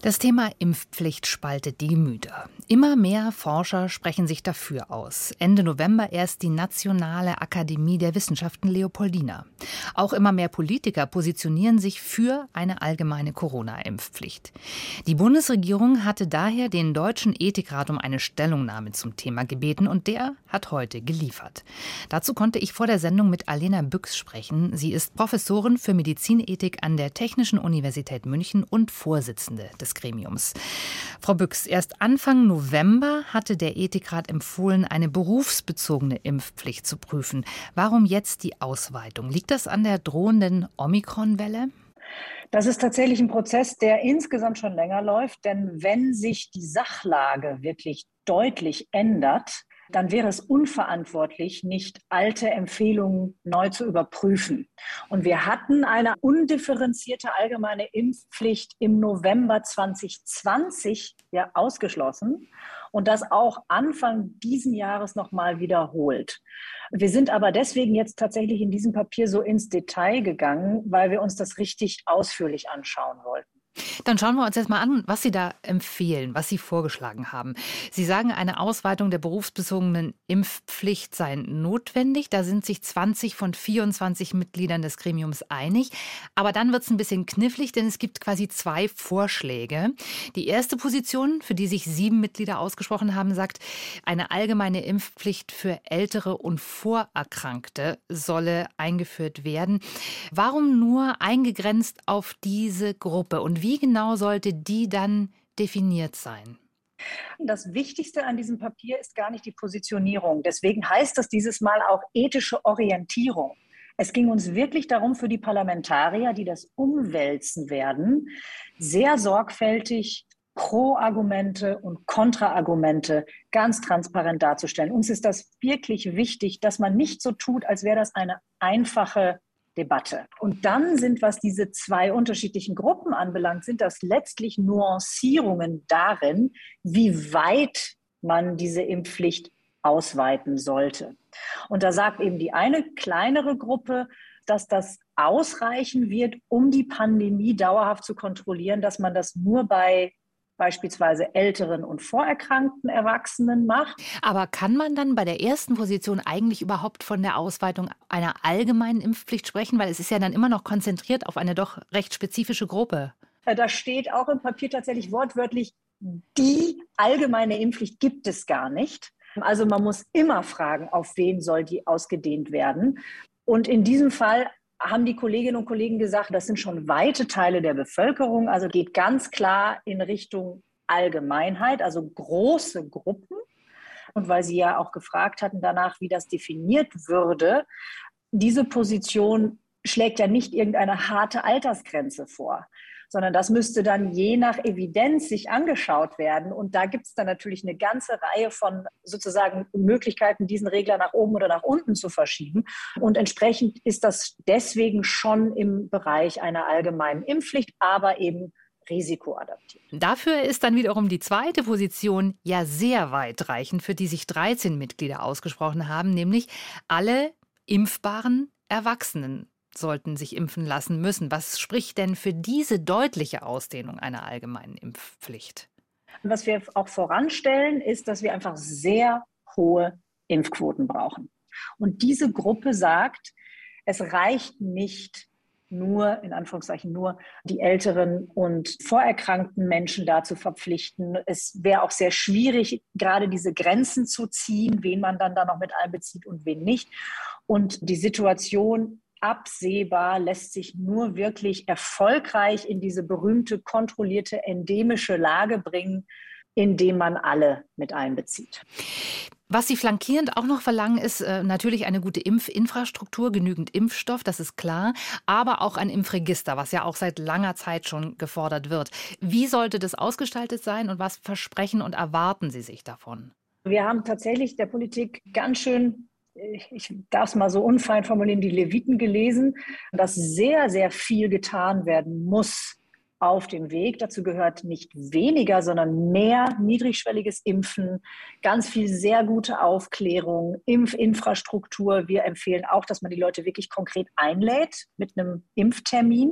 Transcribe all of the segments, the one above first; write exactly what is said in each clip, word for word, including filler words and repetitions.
Das Thema Impfpflicht spaltet die Gemüter. Immer mehr Forscher sprechen sich dafür aus. Ende November erst die Nationale Akademie der Wissenschaften Leopoldina. Auch immer mehr Politiker positionieren sich für eine allgemeine Corona-Impfpflicht. Die Bundesregierung hatte daher den Deutschen Ethikrat um eine Stellungnahme zum Thema gebeten und der hat heute geliefert. Dazu konnte ich vor der Sendung mit Alena Büchs sprechen. Sie ist Professorin für Medizinethik an der Technischen Universität München und Vorsitzende des Gremiums. Frau Büchs, erst Anfang November hatte der Ethikrat empfohlen, eine berufsbezogene Impfpflicht zu prüfen. Warum jetzt die Ausweitung? Liegt das an der drohenden Omikron-Welle? Das ist tatsächlich ein Prozess, der insgesamt schon länger läuft. Denn wenn sich die Sachlage wirklich deutlich ändert, dann wäre es unverantwortlich, nicht alte Empfehlungen neu zu überprüfen. Und wir hatten eine undifferenzierte allgemeine Impfpflicht im November zwanzig zwanzig ja ausgeschlossen und das auch Anfang diesen Jahres nochmal wiederholt. Wir sind aber deswegen jetzt tatsächlich in diesem Papier so ins Detail gegangen, weil wir uns das richtig ausführlich anschauen wollten. Dann schauen wir uns jetzt mal an, was Sie da empfehlen, was Sie vorgeschlagen haben. Sie sagen, eine Ausweitung der berufsbezogenen Impfpflicht sei notwendig. Da sind sich zwanzig von vierundzwanzig Mitgliedern des Gremiums einig. Aber dann wird es ein bisschen knifflig, denn es gibt quasi zwei Vorschläge. Die erste Position, für die sich sieben Mitglieder ausgesprochen haben, sagt, eine allgemeine Impfpflicht für Ältere und Vorerkrankte solle eingeführt werden. Warum nur eingegrenzt auf diese Gruppe? Und wie genau sollte die dann definiert sein? Das Wichtigste an diesem Papier ist gar nicht die Positionierung. Deswegen heißt das dieses Mal auch ethische Orientierung. Es ging uns wirklich darum, für die Parlamentarier, die das umwälzen werden, sehr sorgfältig Pro-Argumente und Kontra-Argumente ganz transparent darzustellen. Uns ist das wirklich wichtig, dass man nicht so tut, als wäre das eine einfache Debatte. Und dann sind, was diese zwei unterschiedlichen Gruppen anbelangt, sind das letztlich Nuancierungen darin, wie weit man diese Impfpflicht ausweiten sollte. Und da sagt eben die eine kleinere Gruppe, dass das ausreichen wird, um die Pandemie dauerhaft zu kontrollieren, dass man das nur bei beispielsweise älteren und vorerkrankten Erwachsenen macht. Aber kann man dann bei der ersten Position eigentlich überhaupt von der Ausweitung einer allgemeinen Impfpflicht sprechen? Weil es ist ja dann immer noch konzentriert auf eine doch recht spezifische Gruppe. Da steht auch im Papier tatsächlich wortwörtlich, die allgemeine Impfpflicht gibt es gar nicht. Also man muss immer fragen, auf wen soll die ausgedehnt werden. Und in diesem Fall haben die Kolleginnen und Kollegen gesagt, das sind schon weite Teile der Bevölkerung, also geht ganz klar in Richtung Allgemeinheit, also große Gruppen. Und weil Sie ja auch gefragt hatten danach, wie das definiert würde, diese Position schlägt ja nicht irgendeine harte Altersgrenze vor, sondern das müsste dann je nach Evidenz sich angeschaut werden. Und da gibt es dann natürlich eine ganze Reihe von sozusagen Möglichkeiten, diesen Regler nach oben oder nach unten zu verschieben. Und entsprechend ist das deswegen schon im Bereich einer allgemeinen Impfpflicht, aber eben risikoadaptiert. Dafür ist dann wiederum die zweite Position ja sehr weitreichend, für die sich dreizehn Mitglieder ausgesprochen haben, nämlich alle impfbaren Erwachsenen sollten sich impfen lassen müssen. Was spricht denn für diese deutliche Ausdehnung einer allgemeinen Impfpflicht? Was wir auch voranstellen, ist, dass wir einfach sehr hohe Impfquoten brauchen. Und diese Gruppe sagt, es reicht nicht nur, in Anführungszeichen nur, die älteren und vorerkrankten Menschen da zu verpflichten. Es wäre auch sehr schwierig, gerade diese Grenzen zu ziehen, wen man dann da noch mit einbezieht und wen nicht. Und die Situation absehbar lässt sich nur wirklich erfolgreich in diese berühmte, kontrollierte, endemische Lage bringen, indem man alle mit einbezieht. Was Sie flankierend auch noch verlangen, ist äh, natürlich eine gute Impfinfrastruktur, genügend Impfstoff, das ist klar, aber auch ein Impfregister, was ja auch seit langer Zeit schon gefordert wird. Wie sollte das ausgestaltet sein und was versprechen und erwarten Sie sich davon? Wir haben tatsächlich der Politik ganz schön, ich darf es mal so unfein formulieren, die Leviten gelesen, dass sehr, sehr viel getan werden muss auf dem Weg. Dazu gehört nicht weniger, sondern mehr niedrigschwelliges Impfen, ganz viel sehr gute Aufklärung, Impfinfrastruktur. Wir empfehlen auch, dass man die Leute wirklich konkret einlädt mit einem Impftermin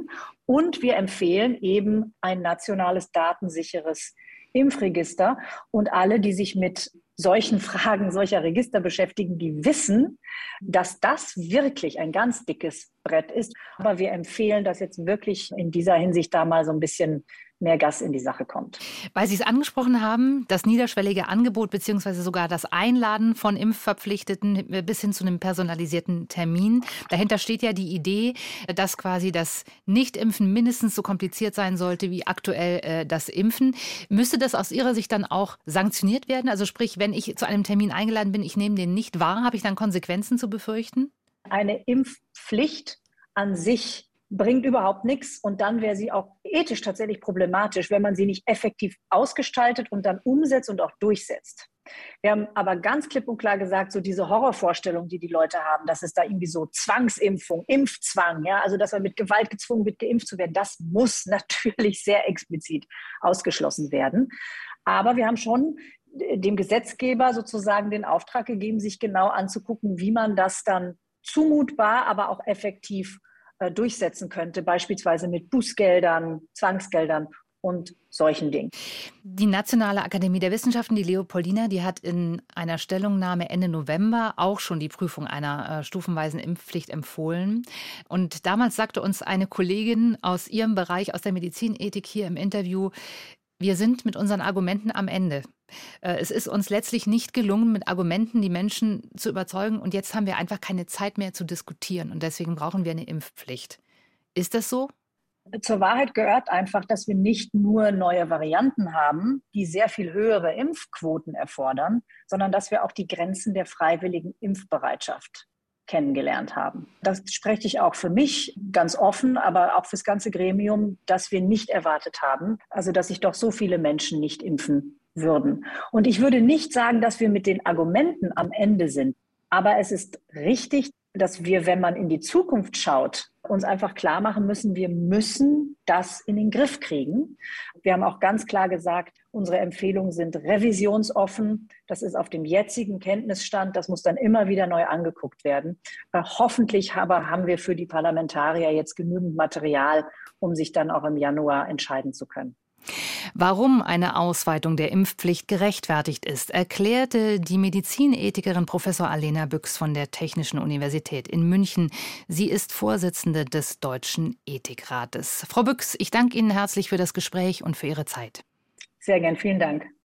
Und wir empfehlen eben ein nationales, datensicheres Impfregister. Und alle, die sich mit solchen Fragen, solcher Register beschäftigen, die wissen, dass das wirklich ein ganz dickes Brett ist. Aber wir empfehlen, dass jetzt wirklich in dieser Hinsicht da mal so ein bisschen mehr Gas in die Sache kommt. Weil Sie es angesprochen haben, das niederschwellige Angebot bzw. sogar das Einladen von Impfverpflichteten bis hin zu einem personalisierten Termin. Dahinter steht ja die Idee, dass quasi das Nichtimpfen mindestens so kompliziert sein sollte wie aktuell äh, das Impfen. Müsste das aus Ihrer Sicht dann auch sanktioniert werden? Also sprich, wenn ich zu einem Termin eingeladen bin, ich nehme den nicht wahr, habe ich dann Konsequenzen zu befürchten? Eine Impfpflicht an sich bringt überhaupt nichts und dann wäre sie auch ethisch tatsächlich problematisch, wenn man sie nicht effektiv ausgestaltet und dann umsetzt und auch durchsetzt. Wir haben aber ganz klipp und klar gesagt, so diese Horrorvorstellung, die die Leute haben, dass es da irgendwie so Zwangsimpfung, Impfzwang, ja, also dass man mit Gewalt gezwungen wird, geimpft zu werden, das muss natürlich sehr explizit ausgeschlossen werden. Aber wir haben schon dem Gesetzgeber sozusagen den Auftrag gegeben, sich genau anzugucken, wie man das dann zumutbar, aber auch effektiv durchsetzen könnte, beispielsweise mit Bußgeldern, Zwangsgeldern und solchen Dingen. Die Nationale Akademie der Wissenschaften, die Leopoldina, die hat in einer Stellungnahme Ende November auch schon die Prüfung einer äh, stufenweisen Impfpflicht empfohlen. Und damals sagte uns eine Kollegin aus ihrem Bereich, aus der Medizinethik hier im Interview, wir sind mit unseren Argumenten am Ende. Es ist uns letztlich nicht gelungen, mit Argumenten die Menschen zu überzeugen. Und jetzt haben wir einfach keine Zeit mehr zu diskutieren. Und deswegen brauchen wir eine Impfpflicht. Ist das so? Zur Wahrheit gehört einfach, dass wir nicht nur neue Varianten haben, die sehr viel höhere Impfquoten erfordern, sondern dass wir auch die Grenzen der freiwilligen Impfbereitschaft kennengelernt haben. Das spreche ich auch für mich ganz offen, aber auch fürs ganze Gremium, dass wir nicht erwartet haben, also dass sich doch so viele Menschen nicht impfen würden. Und ich würde nicht sagen, dass wir mit den Argumenten am Ende sind, aber es ist richtig, dass wir, wenn man in die Zukunft schaut, uns einfach klar machen müssen, wir müssen das in den Griff kriegen. Wir haben auch ganz klar gesagt, unsere Empfehlungen sind revisionsoffen. Das ist auf dem jetzigen Kenntnisstand. Das muss dann immer wieder neu angeguckt werden. Hoffentlich aber haben wir für die Parlamentarier jetzt genügend Material, um sich dann auch im Januar entscheiden zu können. Warum eine Ausweitung der Impfpflicht gerechtfertigt ist, erklärte die Medizinethikerin Professor Alena Büchs von der Technischen Universität in München. Sie ist Vorsitzende des Deutschen Ethikrates. Frau Büchs, ich danke Ihnen herzlich für das Gespräch und für Ihre Zeit. Sehr gern, vielen Dank.